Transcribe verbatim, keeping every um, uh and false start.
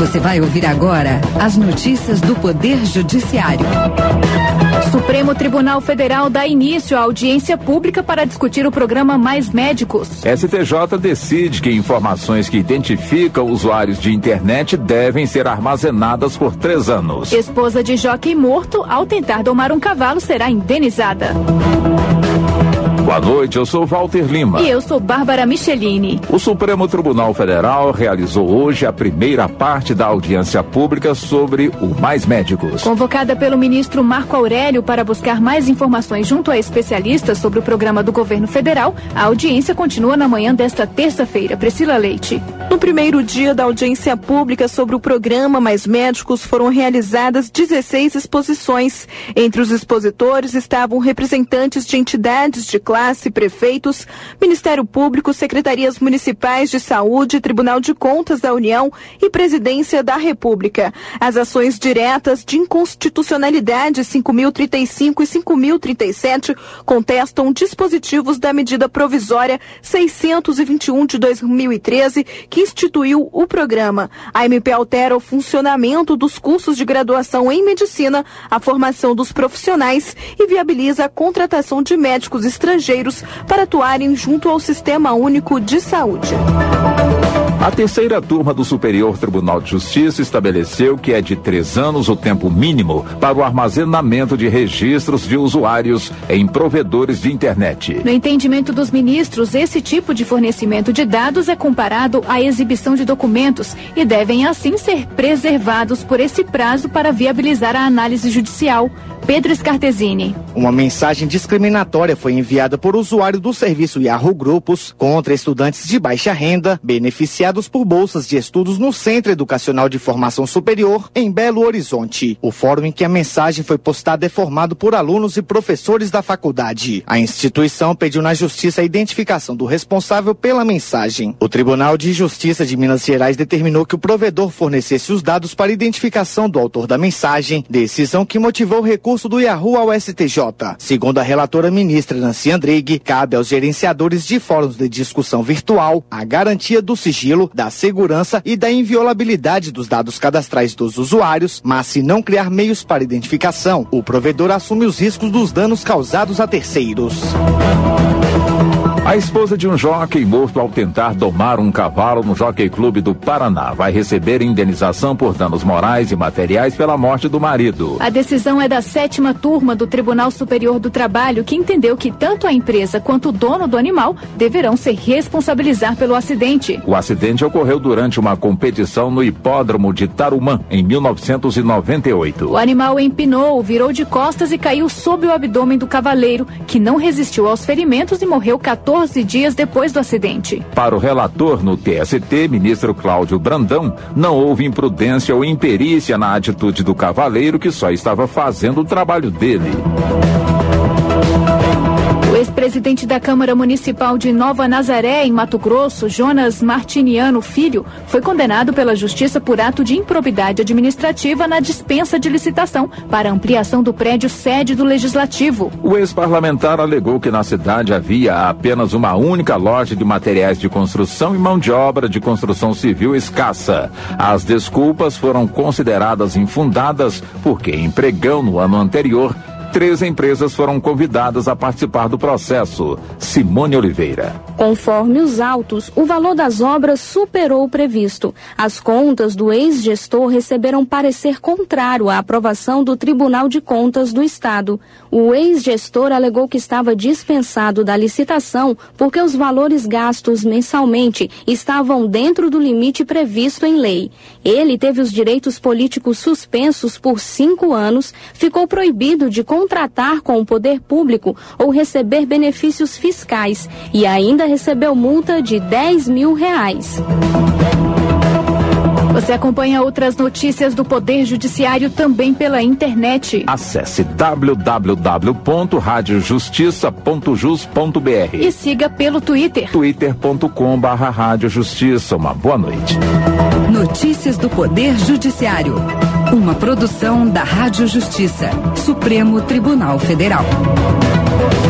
Você vai ouvir agora as notícias do Poder Judiciário. Supremo Tribunal Federal dá início à audiência pública para discutir o programa Mais Médicos. S T J decide que informações que identificam usuários de internet devem ser armazenadas por três anos. Esposa de jockey morto, ao tentar domar um cavalo, será indenizada. Boa noite, eu sou Walter Lima. E eu sou Bárbara Michelini. O Supremo Tribunal Federal realizou hoje a primeira parte da audiência pública sobre o Mais Médicos. Convocada pelo ministro Marco Aurélio para buscar mais informações junto a especialistas sobre o programa do governo federal, a audiência continua na manhã desta terça-feira. Priscila Leite. No primeiro dia da audiência pública sobre o programa Mais Médicos, foram realizadas dezesseis exposições. Entre os expositores estavam representantes de entidades de classe, prefeitos, Ministério Público, secretarias municipais de saúde, Tribunal de Contas da União e Presidência da República. As ações diretas de inconstitucionalidade cinco mil e trinta e cinco e cinco mil e trinta e sete contestam dispositivos da medida provisória seiscentos e vinte e um de dois mil e treze, que instituiu o programa. A M P altera o funcionamento dos cursos de graduação em medicina, a formação dos profissionais e viabiliza a contratação de médicos estrangeiros para atuarem junto ao Sistema Único de Saúde. A terceira turma do Superior Tribunal de Justiça estabeleceu que é de três anos o tempo mínimo para o armazenamento de registros de usuários em provedores de internet. No entendimento dos ministros, esse tipo de fornecimento de dados é comparado à exibição de documentos e devem assim ser preservados por esse prazo para viabilizar a análise judicial. Pedro Scartesini. Uma mensagem discriminatória foi enviada por usuário do serviço Yahoo Grupos contra estudantes de baixa renda, beneficiados por bolsas de estudos no Centro Educacional de Formação Superior, em Belo Horizonte. O fórum em que a mensagem foi postada é formado por alunos e professores da faculdade. A instituição pediu na Justiça a identificação do responsável pela mensagem. O Tribunal de Justiça de Minas Gerais determinou que o provedor fornecesse os dados para identificação do autor da mensagem, decisão que motivou o recurso do Yahoo ao S T J. Segundo a relatora ministra Nancy Andrighi, cabe aos gerenciadores de fóruns de discussão virtual a garantia do sigilo, da segurança e da inviolabilidade dos dados cadastrais dos usuários, mas se não criar meios para identificação, o provedor assume os riscos dos danos causados a terceiros. A esposa de um jockey morto ao tentar domar um cavalo no Jockey Clube do Paraná vai receber indenização por danos morais e materiais pela morte do marido. A decisão é da sétima turma do Tribunal Superior do Trabalho, que entendeu que tanto a empresa quanto o dono do animal deverão se responsabilizar pelo acidente. O acidente ocorreu durante uma competição no hipódromo de Tarumã, em mil novecentos e noventa e oito. O animal empinou, virou de costas e caiu sob o abdômen do cavaleiro, que não resistiu aos ferimentos e morreu quatorze dias depois do acidente. Para o relator no T S T, ministro Cláudio Brandão, não houve imprudência ou imperícia na atitude do cavaleiro, que só estava fazendo o trabalho dele. O ex-presidente da Câmara Municipal de Nova Nazaré, em Mato Grosso, Jonas Martiniano Filho, foi condenado pela Justiça por ato de improbidade administrativa na dispensa de licitação para ampliação do prédio sede do Legislativo. O ex-parlamentar alegou que na cidade havia apenas uma única loja de materiais de construção e mão de obra de construção civil escassa. As desculpas foram consideradas infundadas porque, em pregão no ano anterior, três empresas foram convidadas a participar do processo. Simone Oliveira. Conforme os autos, o valor das obras superou o previsto. As contas do ex-gestor receberam parecer contrário à aprovação do Tribunal de Contas do Estado. O ex-gestor alegou que estava dispensado da licitação porque os valores gastos mensalmente estavam dentro do limite previsto em lei. Ele teve os direitos políticos suspensos por cinco anos, ficou proibido de contratar com o poder público ou receber benefícios fiscais e ainda recebeu multa de dez mil reais. Você acompanha outras notícias do Poder Judiciário também pela internet. Acesse w w w ponto rádio justiça ponto jus ponto b r e siga pelo Twitter. twitter ponto com barra rádio justiça. Uma boa noite. Notícias do Poder Judiciário. Uma produção da Rádio Justiça, Supremo Tribunal Federal.